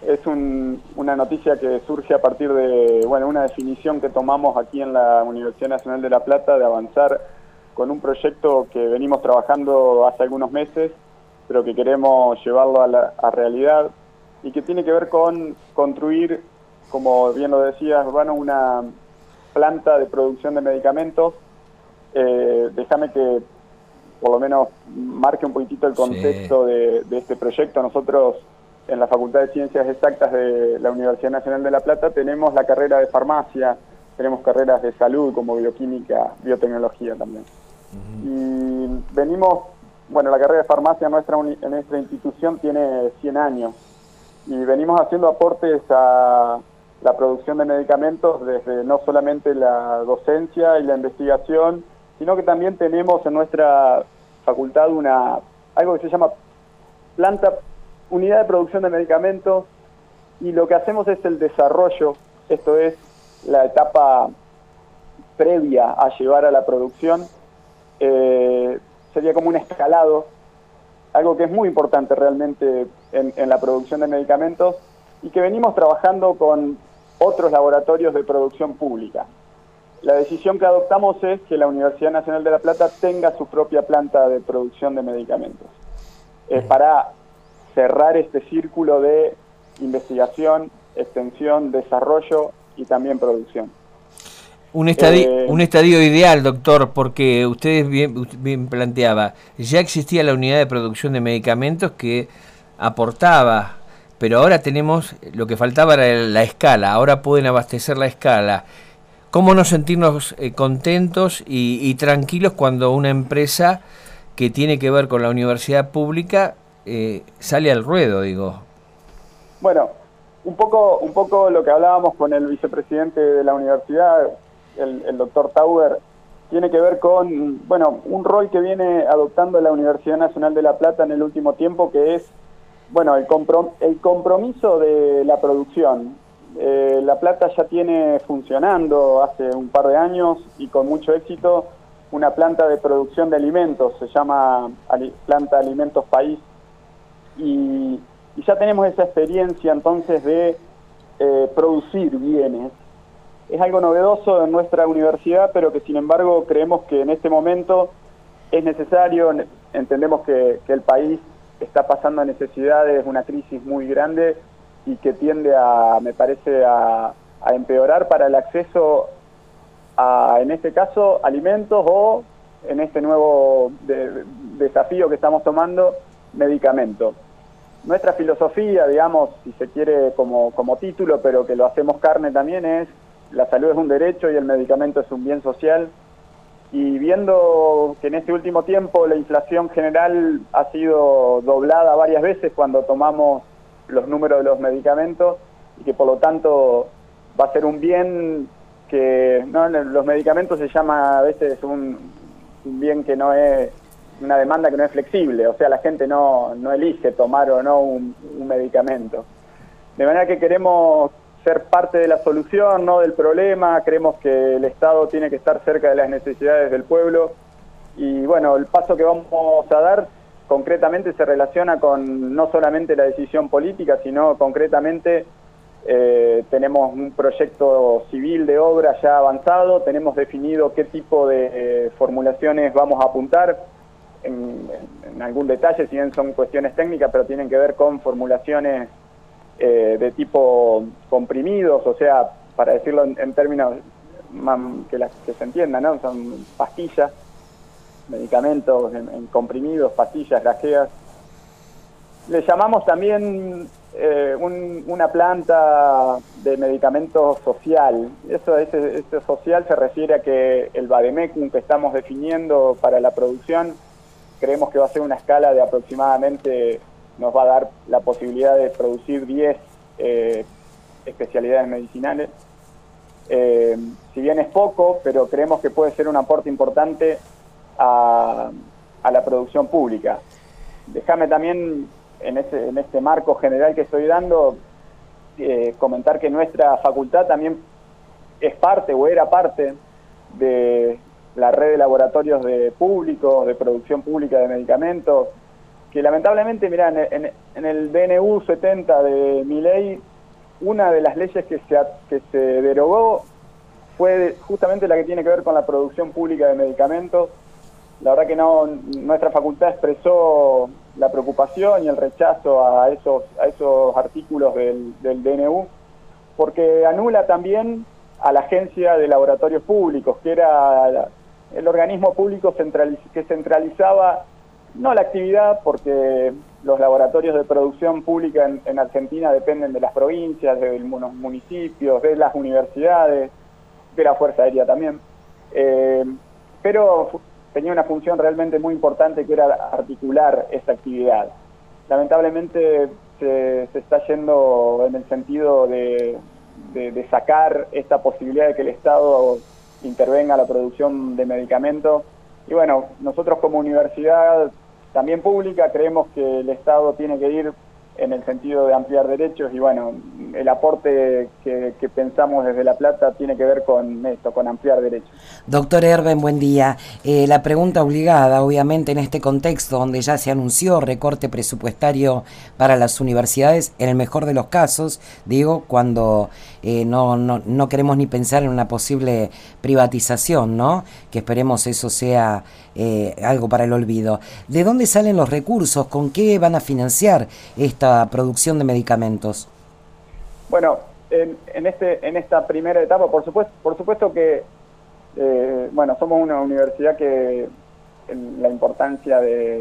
Es una noticia que surge a partir de, bueno, una definición que tomamos aquí en la Universidad Nacional de La Plata de avanzar con un proyecto que venimos trabajando hace algunos meses, pero que queremos llevarlo a realidad y que tiene que ver con construir, como bien lo decías, Urbano, una planta de producción de medicamentos. Déjame que por lo menos marque un poquitito el Sí. contexto de este proyecto. Nosotros en la Facultad de Ciencias Exactas de la Universidad Nacional de La Plata tenemos la carrera de farmacia, tenemos carreras de salud como bioquímica, biotecnología también. Y venimos, bueno, la carrera de farmacia en nuestra institución tiene 100 años y venimos haciendo aportes a la producción de medicamentos desde no solamente la docencia y la investigación, sino que también tenemos en nuestra facultad algo que se llama unidad de producción de medicamentos, y lo que hacemos es el desarrollo, esto es la etapa previa a llevar a la producción. Sería como un escalado, algo que es muy importante realmente en la producción de medicamentos y que venimos trabajando con otros laboratorios de producción pública. La decisión que adoptamos es que la Universidad Nacional de La Plata tenga su propia planta de producción de medicamentos, para cerrar este círculo de investigación, extensión, desarrollo y también producción. Un estadio ideal, doctor, porque usted bien planteaba, ya existía la unidad de producción de medicamentos que aportaba, pero ahora tenemos, lo que faltaba era la escala, ahora pueden abastecer la escala. ¿Cómo no sentirnos contentos y tranquilos cuando una empresa que tiene que ver con la universidad pública sale al ruedo, digo? Bueno, un poco lo que hablábamos con el vicepresidente de la universidad, el doctor Tauber, tiene que ver con, bueno, un rol que viene adoptando la Universidad Nacional de La Plata en el último tiempo, que es, bueno, el compromiso de la producción. La Plata ya tiene funcionando hace un par de años y con mucho éxito una planta de producción de alimentos, se llama Planta Alimentos País, y ya tenemos esa experiencia entonces de producir bienes. Es algo novedoso en nuestra universidad, pero que sin embargo creemos que en este momento es necesario. Entendemos que el país está pasando necesidades, una crisis muy grande y que tiende me parece, a empeorar para el acceso a, en este caso, alimentos o, en este nuevo desafío que estamos tomando, medicamentos. Nuestra filosofía, digamos, si se quiere como título, pero que lo hacemos carne también, es: la salud es un derecho y el medicamento es un bien social. Y viendo que en este último tiempo la inflación general ha sido doblada varias veces cuando tomamos los números de los medicamentos, y que por lo tanto va a ser un bien que, ¿no?, los medicamentos se llama a veces un bien que no es, una demanda que no es flexible, o sea, la gente no elige tomar o no un medicamento. De manera que queremos ser parte de la solución, no del problema. Creemos que el Estado tiene que estar cerca de las necesidades del pueblo, y bueno, el paso que vamos a dar concretamente se relaciona con no solamente la decisión política, sino concretamente tenemos un proyecto civil de obra ya avanzado, tenemos definido qué tipo de formulaciones vamos a apuntar en algún detalle, si bien son cuestiones técnicas, pero tienen que ver con formulaciones de tipo comprimidos, o sea, para decirlo en términos que se entiendan, ¿no? Son pastillas, medicamentos en comprimidos, pastillas, gaseas. Le llamamos también una planta de medicamento social. Ese social se refiere a que el vademecum que estamos definiendo para la producción, creemos que va a ser una escala de aproximadamente, nos va a dar la posibilidad de producir 10 especialidades medicinales. Si bien es poco, pero creemos que puede ser un aporte importante a la producción pública. Déjame también, en este marco general que estoy dando, comentar que nuestra facultad también es parte o era parte de la red de laboratorios públicos de producción pública de medicamentos. que lamentablemente, mirá, en el DNU 70 de Milei, una de las leyes que se derogó fue justamente la que tiene que ver con la producción pública de medicamentos. La verdad que nuestra facultad expresó la preocupación y el rechazo a esos artículos del DNU, porque anula también a la Agencia de Laboratorios Públicos, que era el organismo público que centralizaba no la actividad, porque los laboratorios de producción pública en Argentina dependen de las provincias, de los municipios, de las universidades, de la Fuerza Aérea también, pero tenía una función realmente muy importante, que era articular esta actividad. Lamentablemente se está yendo en el sentido de sacar esta posibilidad de que el Estado intervenga en la producción de medicamentos. Y bueno, nosotros como universidad también pública creemos que el Estado tiene que ir en el sentido de ampliar derechos, y bueno, el aporte que pensamos desde La Plata tiene que ver con esto, con ampliar derechos. Doctor Erben, buen día. La pregunta obligada, obviamente, en este contexto donde ya se anunció recorte presupuestario para las universidades, en el mejor de los casos, digo, cuando no queremos ni pensar en una posible privatización, ¿no? Que esperemos eso sea algo para el olvido. ¿De dónde salen los recursos? ¿Con qué van a financiar esta producción de medicamentos? Bueno, en esta primera etapa, por supuesto que bueno, somos una universidad que la importancia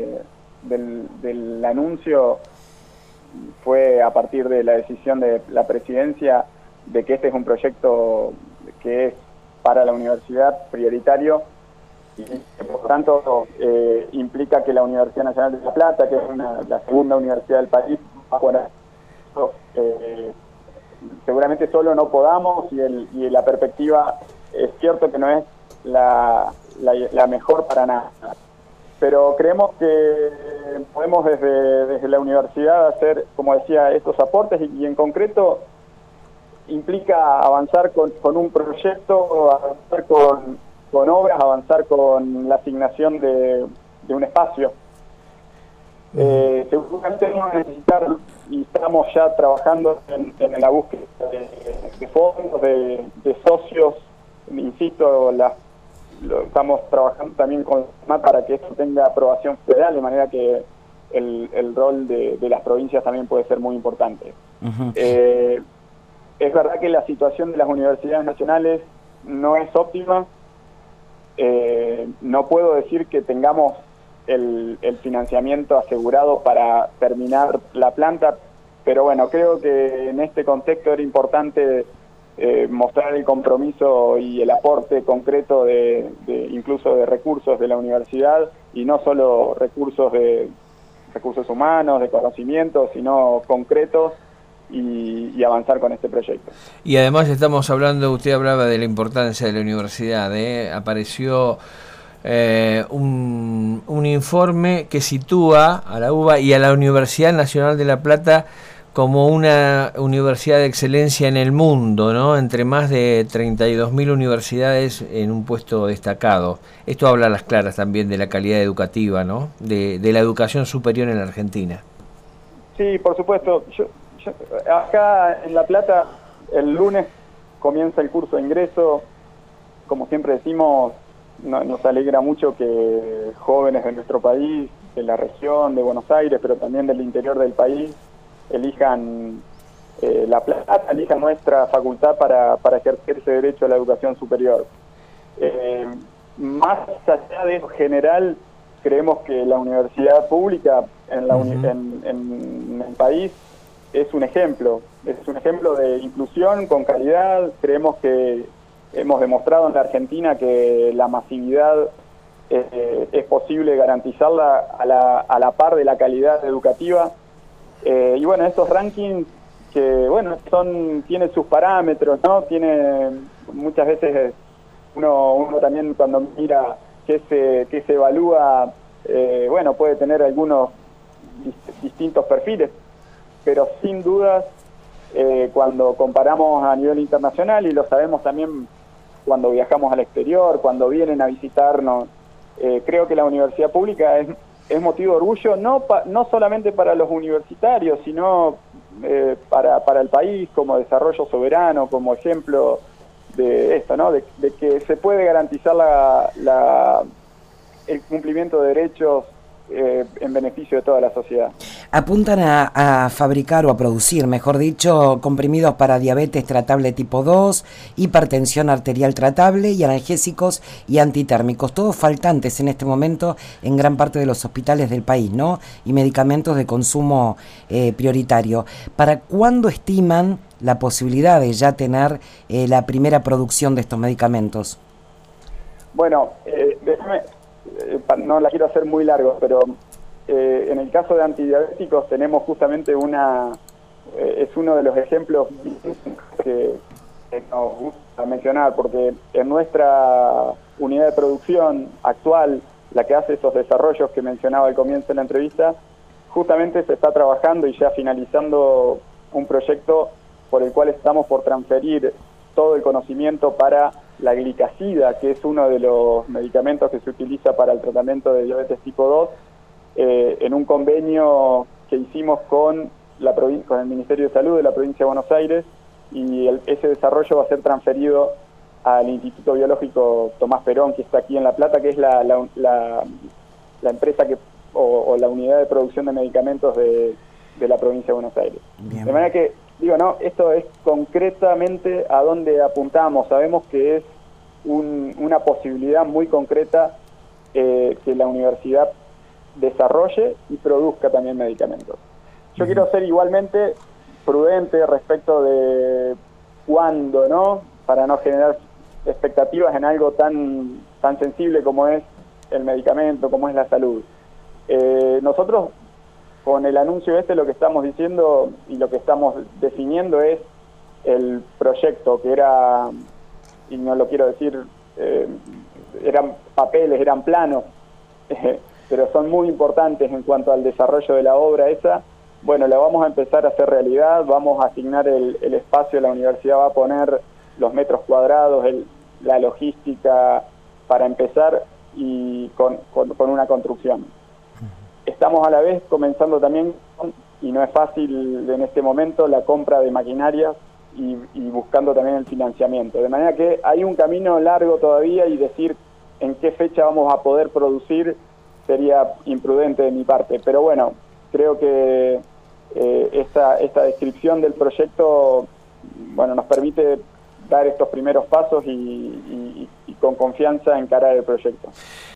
del anuncio fue a partir de la decisión de la presidencia de que este es un proyecto que es para la universidad prioritario, y por tanto implica que la Universidad Nacional de La Plata, que es la segunda universidad del país, seguramente solo no podamos, y la perspectiva es cierto que no es la mejor para nada, pero creemos que podemos desde la universidad hacer, como decía, estos aportes, y en concreto implica avanzar con un proyecto, avanzar con obras, avanzar con la asignación de un espacio. Seguramente vamos a necesitar, y estamos ya trabajando en la búsqueda de fondos, de socios, insisto, estamos trabajando también con para que esto tenga aprobación federal, de manera que el rol de las provincias también puede ser muy importante. Es verdad que la situación de las universidades nacionales no es óptima. No puedo decir que tengamos el financiamiento asegurado para terminar la planta, pero bueno, creo que en este contexto era importante mostrar el compromiso y el aporte concreto incluso de recursos de la universidad, y no solo recursos humanos, de conocimiento, sino concretos, y avanzar con este proyecto. Y además estamos hablando, usted hablaba de la importancia de la universidad, apareció un informe que sitúa a la UBA y a la Universidad Nacional de La Plata como una universidad de excelencia en el mundo, ¿no? Entre más de 32.000 universidades en un puesto destacado. Esto habla a las claras también de la calidad educativa, ¿no? De la educación superior en la Argentina. Sí, por supuesto. Acá en La Plata el lunes comienza el curso de ingreso. Como siempre decimos, nos alegra mucho que jóvenes de nuestro país, de la región, de Buenos Aires, pero también del interior del país, elijan La Plata, elijan nuestra facultad para ejercer ese derecho a la educación superior. Más allá de eso general, creemos que la universidad pública en el país es un ejemplo de inclusión con calidad. Creemos que hemos demostrado en la Argentina que la masividad es posible garantizarla a la par de la calidad educativa. Y bueno, estos rankings que bueno tienen sus parámetros, ¿no? Muchas veces uno también cuando mira qué se evalúa, bueno, puede tener algunos distintos perfiles, pero sin dudas cuando comparamos a nivel internacional, y lo sabemos también cuando viajamos al exterior, cuando vienen a visitarnos, creo que la universidad pública es motivo de orgullo no solamente para los universitarios, sino para el país, como desarrollo soberano, como ejemplo de esto, ¿no? De que se puede garantizar el cumplimiento de derechos en beneficio de toda la sociedad. Apuntan a fabricar o a producir, mejor dicho, comprimidos para diabetes tratable tipo 2, hipertensión arterial tratable y analgésicos y antitérmicos, todos faltantes en este momento en gran parte de los hospitales del país, ¿no? Y medicamentos de consumo prioritario. ¿Para cuándo estiman la posibilidad de ya tener la primera producción de estos medicamentos? Bueno, déjame, no la quiero hacer muy largo, pero en el caso de antidiabéticos tenemos justamente es uno de los ejemplos que nos gusta mencionar, porque en nuestra unidad de producción actual, la que hace esos desarrollos que mencionaba al comienzo de la entrevista, justamente se está trabajando y ya finalizando un proyecto por el cual estamos por transferir todo el conocimiento para la glicazida, que es uno de los medicamentos que se utiliza para el tratamiento de diabetes tipo 2, en un convenio que hicimos con el Ministerio de Salud de la provincia de Buenos Aires, y ese desarrollo va a ser transferido al Instituto Biológico Tomás Perón, que está aquí en La Plata, que es la empresa o la unidad de producción de medicamentos de la provincia de Buenos Aires. Bien. De manera que, esto es concretamente a dónde apuntamos. Sabemos que es una posibilidad muy concreta que la universidad desarrolle y produzca también medicamentos. Yo quiero ser igualmente prudente respecto de cuándo, ¿no? Para no generar expectativas en algo tan sensible como es el medicamento, como es la salud. Nosotros, con el anuncio lo que estamos diciendo y lo que estamos definiendo es el proyecto, que era, y no lo quiero decir, eran papeles, eran planos, pero son muy importantes en cuanto al desarrollo de la obra esa. Bueno, la vamos a empezar a hacer realidad, vamos a asignar el espacio, la universidad va a poner los metros cuadrados, la logística para empezar y con una construcción. Estamos a la vez comenzando también, y no es fácil en este momento, la compra de maquinaria y buscando también el financiamiento. De manera que hay un camino largo todavía, y decir en qué fecha vamos a poder producir sería imprudente de mi parte. Pero bueno, creo que esta descripción del proyecto nos permite dar estos primeros pasos y con confianza encarar el proyecto.